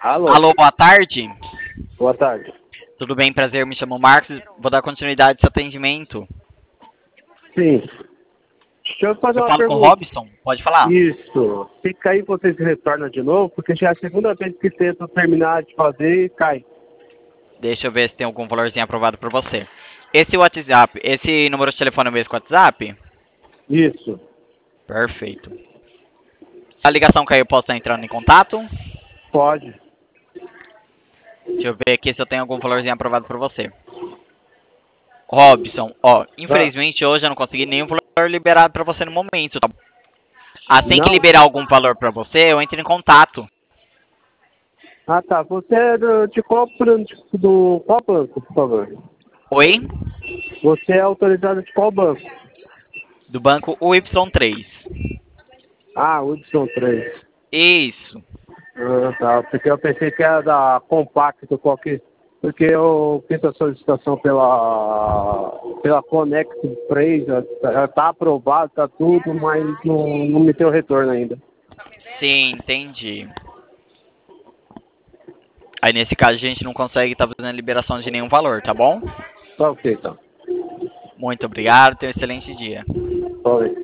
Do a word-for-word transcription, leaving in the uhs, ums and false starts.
Alô, Alô, boa tarde. boa tarde. Tudo bem? Prazer, me chamo Marcos. Vou dar continuidade ao seu atendimento. Sim. Deixa eu fazer Eu uma falo com o pergunta. Robson? Pode falar. Isso. Se cair, vocês retornam de novo? Porque já é a segunda vez que tento terminar de fazer e cai. Deixa eu ver se tem algum valorzinho aprovado por você. Esse WhatsApp, esse número de telefone é o mesmo que o WhatsApp? Isso. Perfeito. Se a ligação caiu, eu posso estar entrando em contato? Pode. Deixa eu ver aqui se eu tenho algum valorzinho aprovado por você. Robson, ó, Ah, infelizmente hoje eu não consegui nenhum valor liberado para você no momento, tá? Assim que não? liberar algum valor para você, eu entro em contato. Ah, tá. Você é do, de qual, plan- do qual banco, por favor? Oi? Você é autorizado de qual banco? Do banco U Y três. Ah, Hudson três. Isso. Ah, tá. Porque eu pensei que era da Compacto, qualquer. Porque eu fiz a solicitação pela, pela Conex três, já já tá aprovado, tá tudo, mas não, não me deu retorno ainda. Sim, entendi. Aí nesse caso a gente não consegue estar fazendo a liberação de nenhum valor, tá bom? Tá ok, então. Muito obrigado, tenha um excelente dia. Oi.